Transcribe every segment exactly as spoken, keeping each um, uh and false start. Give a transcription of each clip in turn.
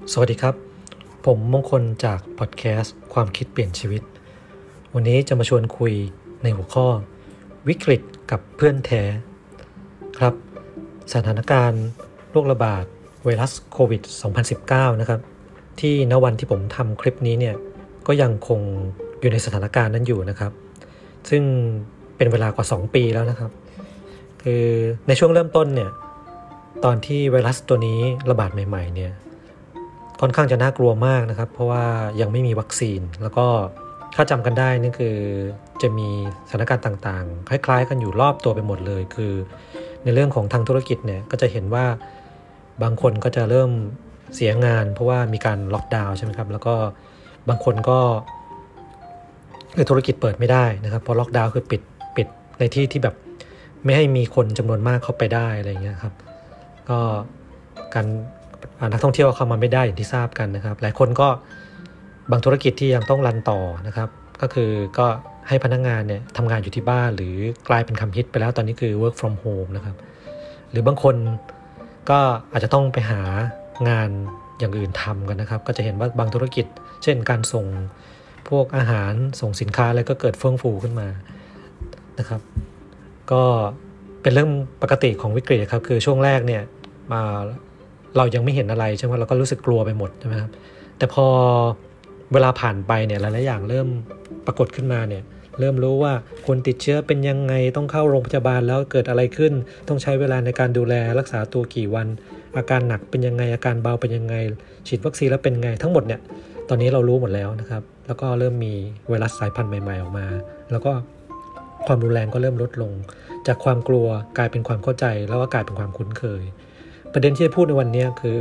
สวัสดีครับผมมงคลจากพอดแคสต์ความคิดเปลี่ยนชีวิตวันนี้จะมาชวนคุยในหัวข้อวิกฤตกับเพื่อนแท้ครับสถานการณ์โรคระบาดไวรัสโควิด สองพันสิบเก้า นะครับที่ณวันที่ผมทำคลิปนี้เนี่ยก็ยังคงอยู่ในสถานการณ์นั้นอยู่นะครับซึ่งเป็นเวลากว่าสองปีแล้วนะครับคือในช่วงเริ่มต้นเนี่ยตอนที่ไวรัสตัวนี้ระบาดใหม่ๆเนี่ยค่อนข้างจะน่ากลัวมากนะครับเพราะว่ายังไม่มีวัคซีนแล้วก็ถ้าจำกันได้นี่คือจะมีสถานการณ์ต่างๆคล้ายๆกันอยู่รอบตัวไปหมดเลยคือในเรื่องของทางธุรกิจเนี่ยก็จะเห็นว่าบางคนก็จะเริ่มเสียงานเพราะว่ามีการล็อกดาวน์ใช่ไหมครับแล้วก็บางคนก็คือธุรกิจเปิดไม่ได้นะครับเพราะล็อกดาวน์คือปิดปิดในที่ที่แบบไม่ให้มีคนจำนวนมากเข้าไปได้อะไรอย่างเงี้ยครับก็การนักท่องเที่ยวเข้ามาไม่ได้อย่างที่ทราบกันนะครับหลายคนก็บางธุรกิจที่ยังต้องรันต่อนะครับก็คือก็ให้พนักงานเนี่ยทำงานอยู่ที่บ้านหรือกลายเป็นคำฮิตไปแล้วตอนนี้คือ work from home นะครับหรือบางคนก็อาจจะต้องไปหางานอย่างอื่นทำกันนะครับก็จะเห็นว่าบางธุรกิจเช่นการส่งพวกอาหารส่งสินค้าอะไรก็เกิดเฟื่องฟูขึ้นมานะครับก็เป็นเรื่องปกติของวิกฤตครับคือช่วงแรกเนี่ยมาเรายังไม่เห็นอะไรใช่ไหมเราก็รู้สึกกลัวไปหมดใช่ไหมครับแต่พอเวลาผ่านไปเนี่ยหลายๆอย่างเริ่มปรากฏขึ้นมาเนี่ยเริ่มรู้ว่าคนติดเชื้อเป็นยังไงต้องเข้าโรงพยาบาลแล้วเกิดอะไรขึ้นต้องใช้เวลาในการดูแลรักษาตัวกี่วันอาการหนักเป็นยังไงอาการเบาเป็นยังไงฉีดวัคซีนแล้วเป็นไงทั้งหมดเนี่ยตอนนี้เรารู้หมดแล้วนะครับแล้วก็เริ่มมีไวรัสสายพันธุ์ใหม่ๆออกมาแล้วก็ความรุนแรงก็เริ่มลดลงจากความกลัวกลายเป็นความเข้าใจแล้วก็กลายเป็นความคุ้นเคยประเด็นที่จะพูดในวันนี้คือ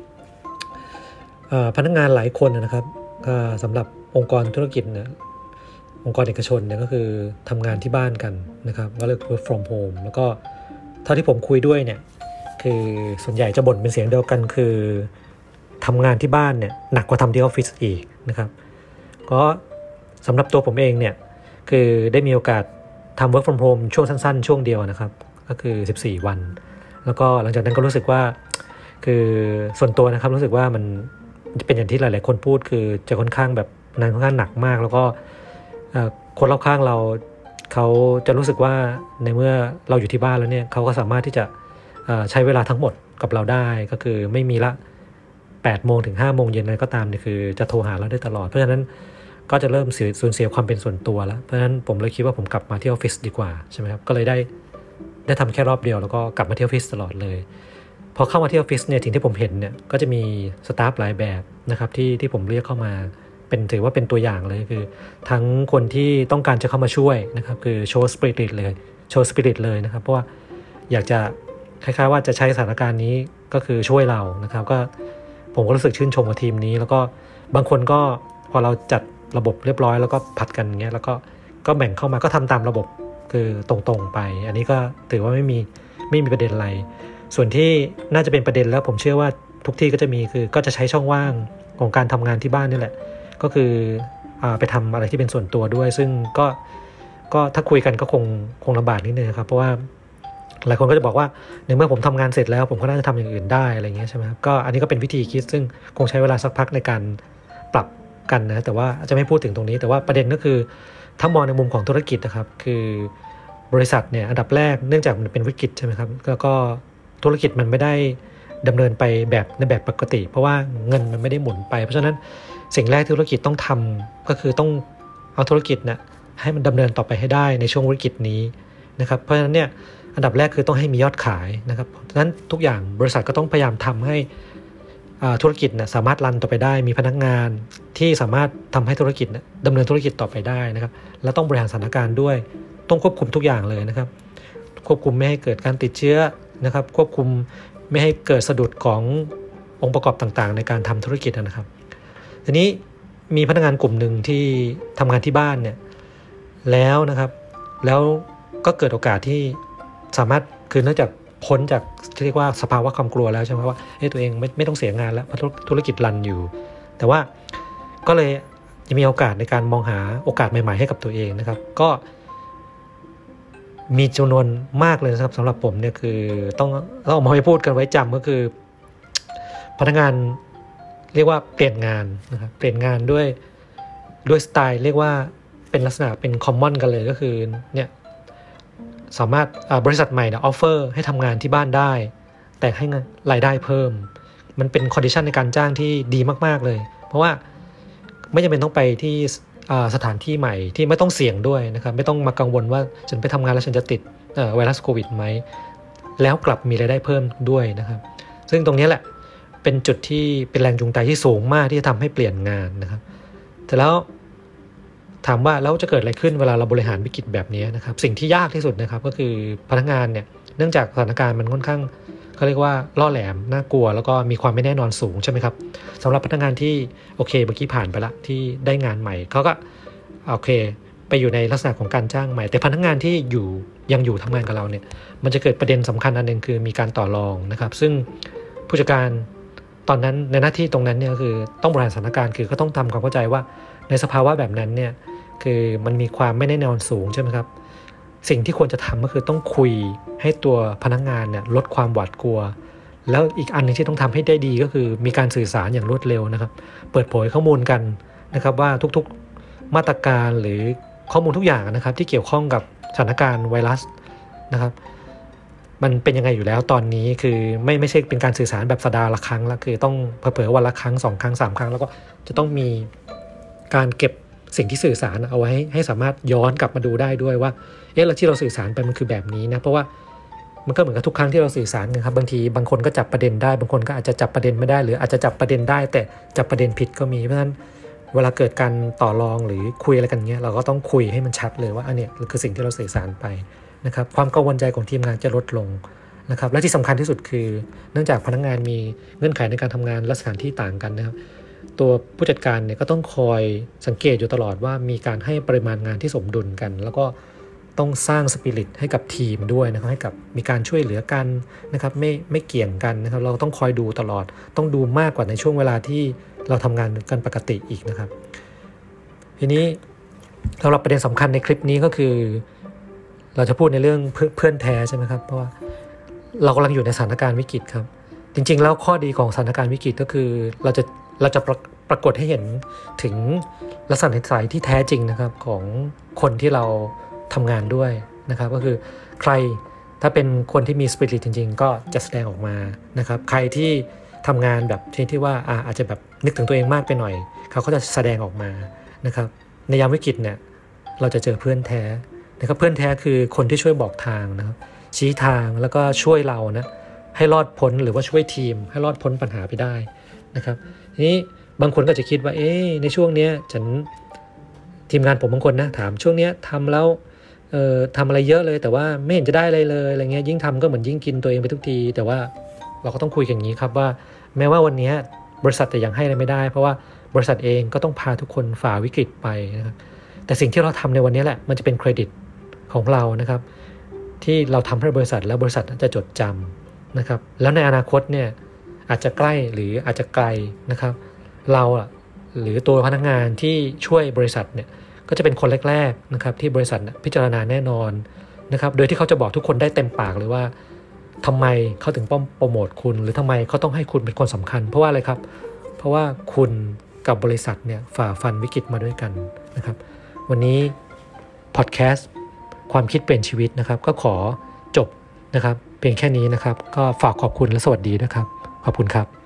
พนักงานหลายคนนะครับสำหรับองค์กรธุรกิจเนี่ยองค์กรเอกชนเนี่ยก็คือทำงานที่บ้านกันนะครับก็เรียก work from home แล้วก็เท่าที่ผมคุยด้วยเนี่ยคือส่วนใหญ่จะบ่นเป็นเสียงเดียวกันคือทำงานที่บ้านเนี่ยหนักกว่าทำที่ออฟฟิศอีกนะครับก็สำหรับตัวผมเองเนี่ยคือได้มีโอกาสทำ work from home ช่วงสั้นๆช่วงเดียวนะครับก็คือสิบสี่วันแล้วก็หลังจากนั้นก็รู้สึกว่าคือส่วนตัวนะครับรู้สึกว่ามันจะเป็นอย่างที่หลายๆคนพูดคือจะค่อนข้างแบบงานค่อนข้างหนักมากแล้วก็คนรอบข้างเราเขาจะรู้สึกว่าในเมื่อเราอยู่ที่บ้านแล้วเนี่ยเขาก็สามารถที่จะใช้เวลาทั้งหมดกับเราได้ก็คือไม่มีละแปดโมงถึงห้าโมงเย็นอะไรก็ตามเนี่ยคือจะโทรหาเราได้ตลอดเพราะฉะนั้นก็จะเริ่มสูญเสียความเป็นส่วนตัวแล้วเพราะฉะนั้นผมเลยคิดว่าผมกลับมาที่ออฟฟิศดีกว่าใช่ไหมครับก็เลยได้ได้ทำแค่รอบเดียวแล้วก็กลับมาที่ออฟฟิศตลอดเลยพอเข้ามาที่ออฟฟิศเนี่ยสิ่งที่ผมเห็นเนี่ยก็จะมีสตาฟหลายแบบนะครับที่ที่ผมเรียกเข้ามาเป็นถือว่าเป็นตัวอย่างเลยคือทั้งคนที่ต้องการจะเข้ามาช่วยนะครับคือโชว์สปิริตเลยโชว์สปิริตเลยนะครับเพราะว่าอยากจะคล้ายๆว่าจะใช้สถานการณ์นี้ก็คือช่วยเรานะครับก็ผมก็รู้สึกชื่นชมกับทีมนี้แล้วก็บางคนก็พอเราจัดระบบเรียบร้อยแล้วก็ผัดกันอย่างเงี้ยแล้วก็ก็แบ่งเข้ามาก็ทำตามระบบคือตรงๆไปอันนี้ก็ถือว่าไม่มีไม่มีประเด็นอะไรส่วนที่น่าจะเป็นประเด็นแล้วผมเชื่อว่าทุกที่ก็จะมีคือก็จะใช้ช่องว่างของการทำงานที่บ้านนี่แหละก็คืออ่าไปทำอะไรที่เป็นส่วนตัวด้วยซึ่งก็ก็ถ้าคุยกันก็คงคงลำบากนิดนึงครับเพราะว่าหลายคนก็จะบอกว่าในเมื่อผมทำงานเสร็จแล้วผมก็น่าจะทำอย่างอื่นได้อะไรเงี้ยใช่ไหมครับก็อันนี้ก็เป็นวิธีคิดซึ่งคงใช้เวลาสักพักในการปรับกันนะแต่ว่าจะไม่พูดถึงตรงนี้แต่ว่าประเด็นก็คือถ้ามองในมุมของธุรกิจนะครับคือบริษัทเนี่ยอันดับแรกเนื่องจากมันเป็นวิกฤตใช่ไหมครับแล้วก็ธุรกิจมันไม่ได้ดำเนินไปแบบในแบบปกติเพราะว่าเงินมันไม่ได้หมุนไปเพราะฉะนั้นสิ่งแรกที่ธุรกิจต้องทำก็คือต้องเอาธุรกิจนะให้มันดำเนินต่อไปให้ได้ในช่วงวิกฤตนี้นะครับเพราะฉะนั้นเนี่ยอันดับแรกคือต้องให้มียอดขายนะครับเพราะฉะนั้นทุกอย่างบริษัทก็ต้องพยายามทำให้ธุรกิจนะสามารถรันต่อไปได้มีพนักงานที่สามารถทำให้ธุรกิจนะดำเนินธุรกิจต่อไปได้นะครับและต้องบริหารสถานการณ์ด้วยต้องควบคุมทุกอย่างเลยนะครับควบคุมไม่ให้เกิดการติดเชื้อนะครับควบคุมไม่ให้เกิดสะดุดขององค์ประกอบต่างๆในการทำธุรกิจนะครับทีนี้มีพนักงานกลุ่มหนึ่งที่ทำงานที่บ้านเนี่ยแล้วนะครับแล้วก็เกิดโอกาสที่สามารถคือเนื่องจากพ้นจากที่เรียกว่าสภาวะความกลัวแล้วใช่ไหมว่าเฮ้ยตัวเองไม่ไม่ต้องเสียงานแล้วเพราะธุรกิจรันอยู่แต่ว่าก็เลยจะมีโอกาสในการมองหาโอกาสใหม่ๆให้กับตัวเองนะครับก็มีจำนวนมากเลยนะครับสำหรับผมเนี่ยคือต้องต้องเอามาให้พูดกันไว้จำก็คือพนักงานเรียกว่าเปลี่ยนงานนะครับเปลี่ยนงานด้วยด้วยสไตล์เรียกว่าเป็นลักษณะเป็นคอมมอนกันเลยก็คือเนี่ยสามารถบริษัทใหม่เนี่ยออฟเฟอร์ให้ทำงานที่บ้านได้แต่ให้รายได้เพิ่มมันเป็นคอนดิชันในการจ้างที่ดีมากๆเลยเพราะว่าไม่จำเป็นต้องไปที่สถานที่ใหม่ที่ไม่ต้องเสี่ยงด้วยนะครับไม่ต้องมากังวลว่าฉันไปทำงานแล้วฉันจะติดไวรัสโควิดไหมแล้วกลับมีรายได้เพิ่มด้วยนะครับซึ่งตรงนี้แหละเป็นจุดที่เป็นแรงจูงใจที่สูงมากที่จะทำให้เปลี่ยนงานนะครับแต่แล้วถามว่าแล้วจะเกิดอะไรขึ้นเวลาเราบริหารวิกฤตแบบนี้นะครับสิ่งที่ยากที่สุดนะครับก็คือพนักงานเนี่ยเนื่องจากสถานการณ์มันค่อนข้างเขาเรียกว่าล่อแหลมน่ากลัวแล้วก็มีความไม่แน่นอนสูงใช่ไหมครับสำหรับพนักงานที่โอเคเมื่อกี้ผ่านไปละที่ได้งานใหม่เขาก็โอเคไปอยู่ในลักษณะของการจ้างใหม่แต่พนักงานที่อยู่ยังอยู่ทำงานกับเราเนี่ยมันจะเกิดประเด็นสำคัญอันนึงคือมีการต่อรองนะครับซึ่งผู้จัดการตอนนั้นในหน้าที่ตรงนั้นเนี่ยคือต้องบริหารสถานการณ์คือก็ต้องทำความเข้าใจว่าในสภาวะแบบนั้นเนี่ยคือมันมีความไม่แน่นอนสูงใช่ไหมครับสิ่งที่ควรจะทำก็คือต้องคุยให้ตัวพนักงานเนี่ยลดความหวาดกลัวแล้วอีกอันนึงที่ต้องทำให้ได้ดีก็คือมีการสื่อสารอย่างรวดเร็วนะครับเปิดเผยข้อมูลกันนะครับว่าทุกๆมาตรการหรือข้อมูลทุกอย่างนะครับที่เกี่ยวข้องกับสถานการณ์ไวรัสนะครับมันเป็นยังไงอยู่แล้วตอนนี้คือไม่ไม่ใช่เป็นการสื่อสารแบบสัปดาห์ละครั้งแล้วคือต้องเผยวันละครั้งสองครั้งสามครั้งแล้วก็จะต้องมีการเก็บสิ่งที่สื่อสารเอาไว้ให้สามารถย้อนกลับมาดูได้ด้วยว่าเอ๊ะแล้วที่เราสื่อสารไปมันคือแบบนี้นะเพราะว่ามันก็เหมือนกับทุกครั้งที่เราสื่อสารนะครับบางทีบางคนก็จับประเด็นได้บางคนก็อาจจะจับประเด็นไม่ได้หรืออาจจะจับประเด็นได้แต่จับประเด็นผิดก็มีเพราะฉะนั้นเวลาเกิดการต่อรองหรือคุยอะไรกันเงี้ยเราก็ต้องคุยให้มันชัดเลยว่าอันเนี้ยคือสิ่งที่เราสื่อสารไปนะครับความกังวลใจของทีมงานจะลดลงนะครับและที่สำคัญที่สุดคือเนื่องจากพนักงานมีเงื่อนไขในการทำงานและสถานที่ต่างกันนะครับตัวผู้จัดการเนี่ยก็ต้องคอยสังเกตอยู่ตลอดว่ามีการให้ปริมาณงานที่สมดุลกันแล้วก็ต้องสร้างสปิริตให้กับทีมด้วยนะครับให้กับมีการช่วยเหลือกันนะครับไม่ไม่เกี่ยงกันนะครับเราต้องคอยดูตลอดต้องดูมากกว่าในช่วงเวลาที่เราทำงานกันปกติอีกนะครับทีนี้สำหรับประเด็นสำคัญในคลิปนี้ก็คือเราจะพูดในเรื่องเพื่อนแท้ใช่ไหมครับเพราะว่าเรากำลังอยู่ในสถานการณ์วิกฤตครับจริงๆแล้วข้อดีของสถานการณ์วิกฤตก็คือเราจะเราจะปรปรากฏให้เห็นถึงลักษณะนิสัยที่แท้จริงนะครับของคนที่เราทำงานด้วยนะครับก็คือใครถ้าเป็นคนที่มีสปิริตจริงๆก็จะแสดงออกมานะครับใครที่ทำงานแบบที่ที่ว่าอาอาจจะแบบนึกถึงตัวเองมากไปหน่อยเขาก็จะแสดงออกมานะครับในยามวิกฤตเนี่ยเราจะเจอเพื่อนแท้นะครับเพื่อนแท้คือคนที่ช่วยบอกทางนะครับชี้ทางแล้วก็ช่วยเรานะให้รอดพ้นหรือว่าช่วยทีมให้รอดพ้นปัญหาไปได้นะครับทีนี้บางคนก็จะคิดว่าเอ๊ะในช่วงนี้ฉันทีมงานผมบางคนนะถามช่วงนี้ทำแล้วเอ่อทำอะไรเยอะเลยแต่ว่าไม่เห็นจะได้อะไรเลยอะไรเงี้ยยิ่งทำก็เหมือนยิ่งกินตัวเองไปทุกทีแต่ว่าเราก็ต้องคุยกันอย่างนี้ครับว่าแม้ว่าวันนี้บริษัทจะยังให้อะไรไม่ได้เพราะว่าบริษัทเองก็ต้องพาทุกคนฝ่าวิกฤตไปนะครับแต่สิ่งที่เราทำในวันนี้แหละมันจะเป็นเครดิตของเรานะครับที่เราทำให้บริษัทแล้วบริษัทจะจดจำนะครับแล้วในอนาคตเนี่ยอาจจะใกล้หรืออาจจะไกลนะครับเราอ่ะหรือตัวพนักงานที่ช่วยบริษัทเนี่ยก็จะเป็นคนแรกๆนะครับที่บริษัทพิจารณาแน่นอนนะครับโดยที่เขาจะบอกทุกคนได้เต็มปากเลยว่าทำไมเขาถึงป้อมโปรโมทคุณหรือทำไมเขาต้องให้คุณเป็นคนสำคัญเพราะว่าอะไรครับเพราะว่าคุณกับบริษัทเนี่ยฝ่าฟันวิกฤตมาด้วยกันนะครับวันนี้พอดแคสต์ความคิดเปลี่ยนชีวิตนะครับก็ขอจบนะครับเพียงแค่นี้นะครับก็ฝากขอบคุณและสวัสดีนะครับขอบคุณครับ